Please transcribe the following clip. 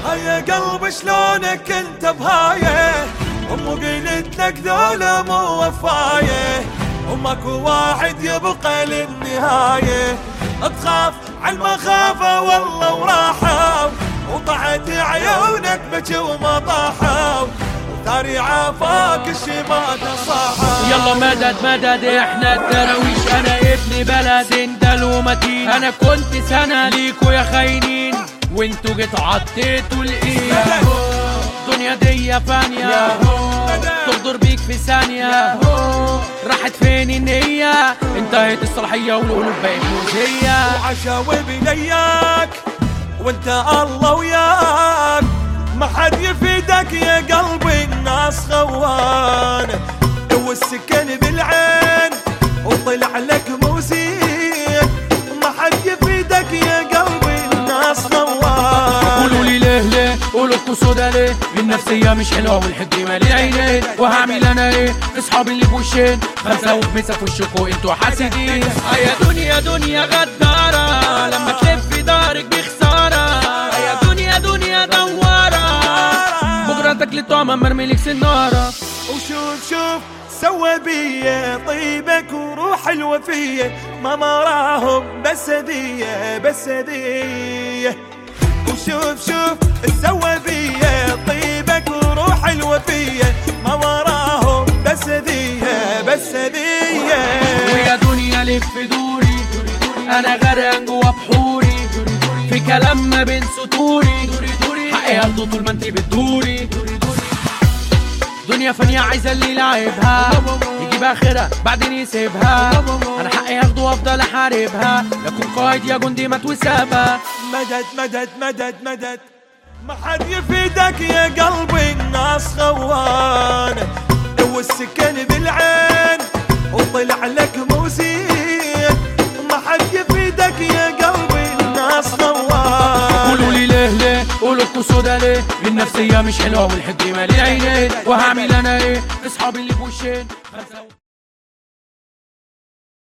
يا قلب شلونك انت بهايه، امو قلت لك ذولا مو وفايه، وماكو واحد يبقى للنهايه، تخاف عالمخافه والله وراحوا، وطحت عيونك بكي وما طاحوا، وثاري عافاك الشمات صاحوا. يلا مدد مدد احنا الدراويش، انا ابن بلد سندل ومتين، انا كنت سنة ليكوا يا خاينين وانتوا جيتوا عطيتوا الايه. الدنيا دي فانية تغدر بيك في ثانية، راحت فين النية، انتهت الصلاحية والقلوب بقت مؤذية. وعشاوي بنياك وانت الله وياك، ما حد يفيدك يا قلبي الناس خوان، والسكن بالعين وطلع لك موزين، ما حد يفيدك يا قلبي الناس خوان. قولوا لي ليه ليه، قولوا سودا ليه، النفسية مش حلوة والحب مالي عينين، وهعمل انا ايه اصحابي اللي بوشين، خمسة وخمسة في وشكوا انتوا حاسدين. يا دنيا دنيا غدارة لما تلف دارك بخسارة، يا دنيا دنيا دوارة بكرة تاكلي طعمة مرميلك سنارة. وشوف شوف سوى بيا طيبك وروح الوفية، ما مراهم بس هدية بس هدية. وشوف شوف سوى بيا طيبك وروح الوفية، ما وراهم بس هدية بس هدية. ويا دنيا لف دوري انا غرقان جوا بحوري، في كلام ما بين سطوري، حقي هاخده طول ما انتي بتدوري. دنيا فانية عايزة اللي يلعبها يجيب اخرها بعدين يسيبها، انا حقي هاخده وافضل احاربها، يكون قائد يا جندي مات وسابها. مدد مدد مدد مدد، ما حد يفيدك يا قلبي الناس خوان، والسكن بالعين وطلع لك موزين، ما حد يفيدك يا قلبي الناس خوان. قولوا لي ليه ليه، قولوا سودا ليه، النفسية مش حلوة والحب مالي عينين، وهعمل انا ايه اصحابي اللي بوشين.